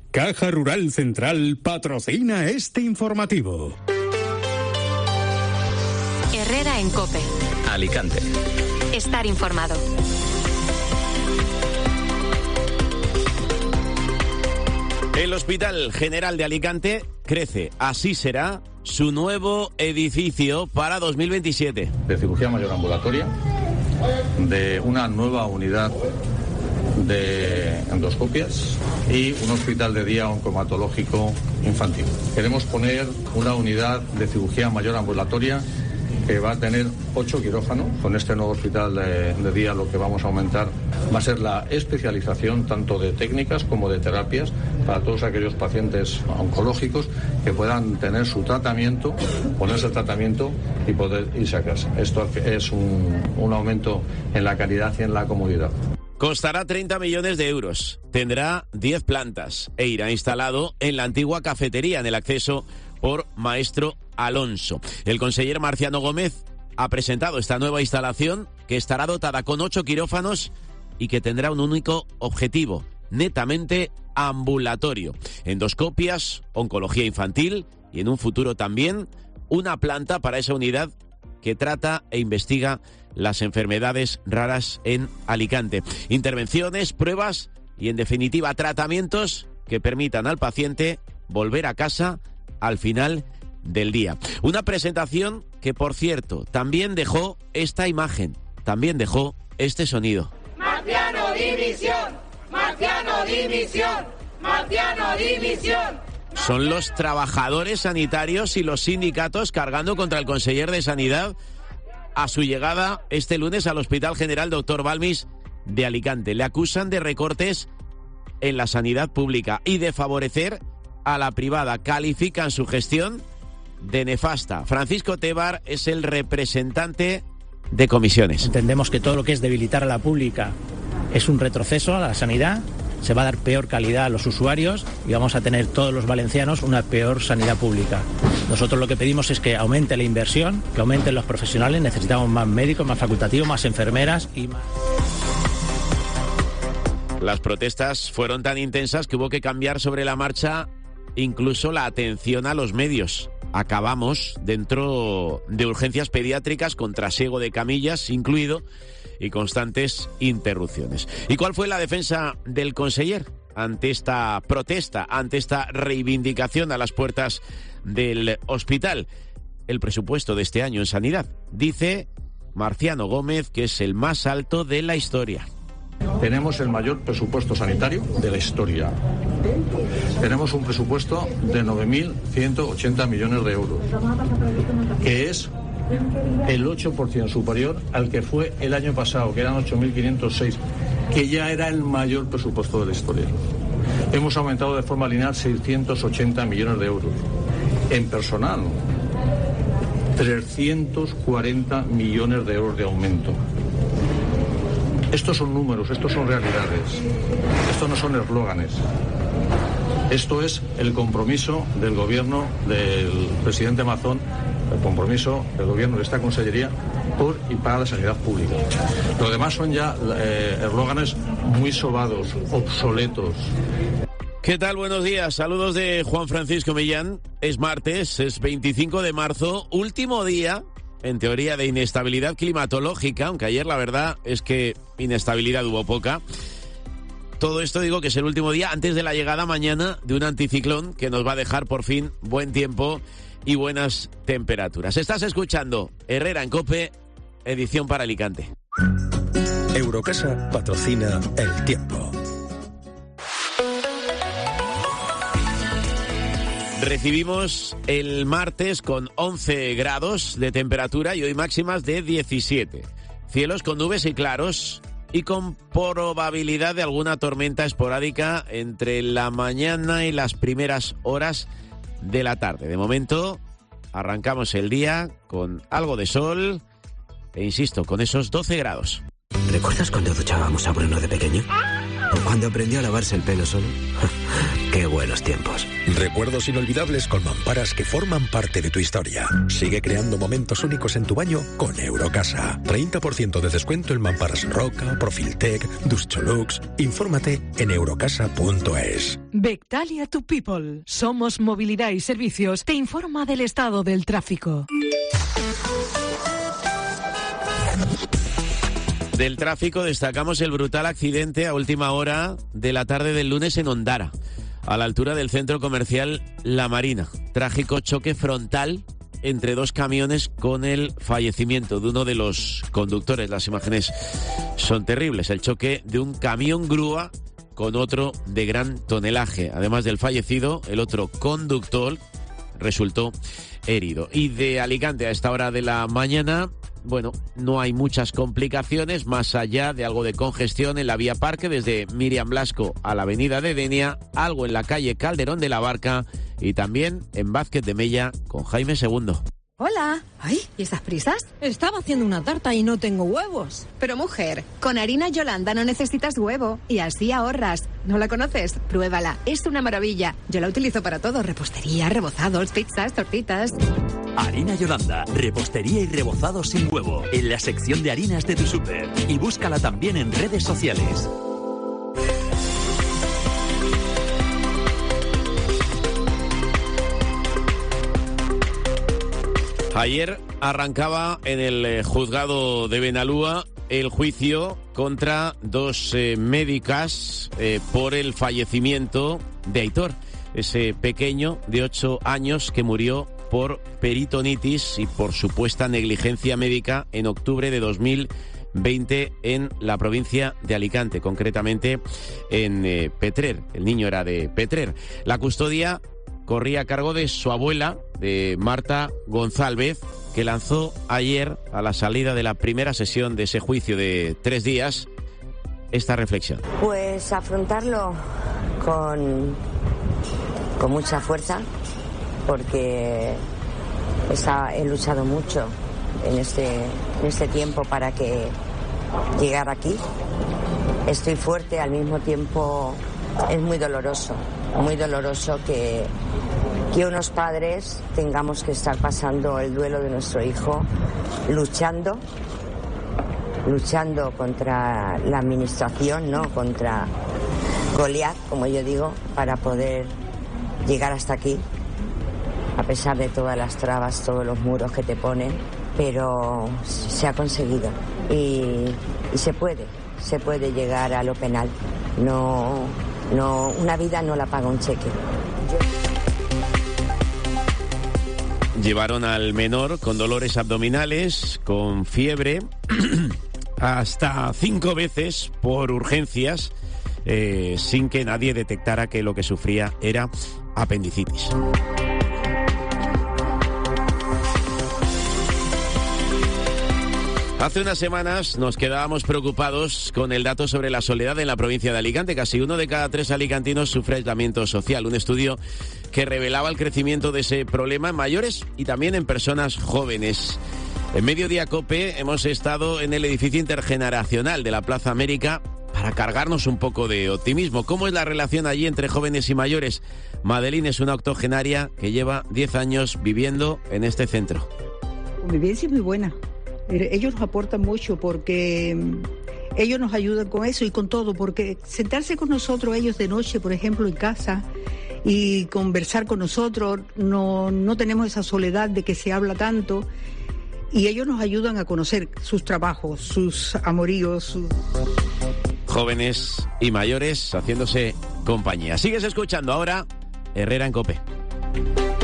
Caja Rural Central patrocina este informativo. Herrera en COPE. Alicante. Estar informado. El Hospital General de Alicante crece. Así será su nuevo edificio para 2027. De cirugía mayor ambulatoria, de una nueva unidad de endoscopias y un hospital de día oncomatológico infantil. Queremos poner una unidad de cirugía mayor ambulatoria que va a tener 8 quirófanos. Con este nuevo hospital de día lo que vamos a aumentar va a ser la especialización tanto de técnicas como de terapias para todos aquellos pacientes oncológicos que puedan tener su tratamiento, ponerse el tratamiento y poder irse a casa. Esto es un aumento en la calidad y en la comodidad. Costará 30 millones de euros, tendrá 10 plantas e irá instalado en la antigua cafetería en el acceso por Maestro Alonso. El conseller Marciano Gómez ha presentado esta nueva instalación que estará dotada con 8 quirófanos y que tendrá un único objetivo, netamente ambulatorio. Endoscopias, oncología infantil y en un futuro también una planta para esa unidad que trata e investiga las enfermedades raras en Alicante. Intervenciones, pruebas y en definitiva tratamientos que permitan al paciente volver a casa al final del día. Una presentación que, por cierto, también dejó esta imagen, también dejó este sonido. ¡Marciano dimisión! ¡Marciano dimisión! ¡Marciano dimisión! Son los trabajadores sanitarios y los sindicatos cargando contra el conseller de Sanidad a su llegada este lunes al Hospital General Dr. Balmis de Alicante. Le acusan de recortes en la sanidad pública y de favorecer a la privada. Califican su gestión de nefasta. Francisco Tebar es el representante de comisiones. Entendemos que todo lo que es debilitar a la pública es un retroceso a la sanidad. Se va a dar peor calidad a los usuarios y vamos a tener todos los valencianos una peor sanidad pública. Nosotros lo que pedimos es que aumente la inversión, que aumenten los profesionales. Necesitamos más médicos, más facultativos, más enfermeras y más... Las protestas fueron tan intensas que hubo que cambiar sobre la marcha incluso la atención a los medios. Acabamos dentro de urgencias pediátricas con trasiego de camillas incluido y constantes interrupciones. ¿Y cuál fue la defensa del conseller ante esta protesta, ante esta reivindicación a las puertas del hospital? El presupuesto de este año en sanidad. Dice Marciano Gómez que es el más alto de la historia. Tenemos el mayor presupuesto sanitario de la historia. Tenemos un presupuesto de 9.180 millones de euros, que es el 8% superior al que fue el año pasado, que eran 8.506, que ya era el mayor presupuesto de la historia. Hemos aumentado de forma lineal 680 millones de euros. En personal, 340 millones de euros de aumento. Estos son números, estos son realidades, estos no son eslóganes. Esto es el compromiso del gobierno del presidente Mazón, el compromiso del gobierno de esta consellería por y para la sanidad pública. Lo demás son ya eslóganes muy sobados, obsoletos. ¿Qué tal? Buenos días. Saludos de Juan Francisco Millán. Es martes, es 25 de marzo, último día, en teoría, de inestabilidad climatológica, aunque ayer la verdad es que inestabilidad hubo poca. Todo esto digo que es el último día antes de la llegada mañana de un anticiclón que nos va a dejar por fin buen tiempo y buenas temperaturas. Estás escuchando Herrera en COPE, edición para Alicante. Eurocasa patrocina El Tiempo. Recibimos el martes con 11 grados de temperatura y hoy máximas de 17. Cielos con nubes y claros y con probabilidad de alguna tormenta esporádica entre la mañana y las primeras horas de la tarde. De momento, arrancamos el día con algo de sol e, insisto, con esos 12 grados. ¿Recuerdas cuando duchábamos a Bruno de pequeño? ¿O cuando aprendió a lavarse el pelo solo? ¡Qué buenos tiempos! Recuerdos inolvidables con mamparas que forman parte de tu historia. Sigue creando momentos únicos en tu baño con Eurocasa. 30% de descuento en mamparas Roca, Profiltec, Duscholux. Infórmate en eurocasa.es. Bectalia to People. Somos Movilidad y Servicios. Te informa del estado del tráfico. Del tráfico destacamos el brutal accidente a última hora de la tarde del lunes en Ondara, a la altura del centro comercial La Marina. Trágico choque frontal entre dos camiones con el fallecimiento de uno de los conductores. Las imágenes son terribles. El choque de un camión grúa con otro de gran tonelaje. Además del fallecido, el otro conductor resultó herido. Y de Alicante a esta hora de la mañana, bueno, no hay muchas complicaciones, más allá de algo de congestión en la vía Parque, desde Miriam Blasco a la avenida de Denia, algo en la calle Calderón de la Barca y también en Vázquez de Mella con Jaime II. Hola. Ay, ¿y esas prisas? Estaba haciendo una tarta y no tengo huevos. Pero mujer, con harina Yolanda no necesitas huevo y así ahorras. ¿No la conoces? Pruébala, es una maravilla. Yo la utilizo para todo, repostería, rebozados, pizzas, tortitas. Harina Yolanda, repostería y rebozados sin huevo, en la sección de harinas de tu súper. Y búscala también en redes sociales. Ayer arrancaba en el juzgado de Benalúa el juicio contra dos médicas por el fallecimiento de Aitor, ese pequeño de 8 años que murió por peritonitis y por supuesta negligencia médica en octubre de 2020 en la provincia de Alicante, concretamente en Petrer. El niño era de Petrer. La custodia corría a cargo de su abuela, de Marta González, que lanzó ayer, a la salida de la primera sesión de ese juicio de 3 días, esta reflexión. Pues afrontarlo con mucha fuerza, porque he luchado mucho en este tiempo para que llegara aquí. Estoy fuerte, al mismo tiempo es muy doloroso que unos padres tengamos que estar pasando el duelo de nuestro hijo, luchando contra la administración, ¿no? Contra Goliat, como yo digo, para poder llegar hasta aquí, a pesar de todas las trabas, todos los muros que te ponen, pero se ha conseguido y se puede llegar a lo penal. No, una vida no la paga un cheque. Llevaron al menor con dolores abdominales, con fiebre, hasta 5 veces por urgencias, sin que nadie detectara que lo que sufría era apendicitis. Hace unas semanas nos quedábamos preocupados con el dato sobre la soledad en la provincia de Alicante. Casi 1 de cada 3 alicantinos sufre aislamiento social. Un estudio que revelaba el crecimiento de ese problema en mayores y también en personas jóvenes. En Mediodía COPE hemos estado en el edificio intergeneracional de la Plaza América para cargarnos un poco de optimismo. ¿Cómo es la relación allí entre jóvenes y mayores? Madeline es una octogenaria que lleva 10 años viviendo en este centro. La convivencia es muy buena. Ellos nos aportan mucho porque ellos nos ayudan con eso y con todo, porque sentarse con nosotros ellos de noche, por ejemplo, en casa y conversar con nosotros, no tenemos esa soledad de que se habla tanto y ellos nos ayudan a conocer sus trabajos, sus amoríos. Jóvenes y mayores haciéndose compañía. Sigues escuchando ahora Herrera en COPE.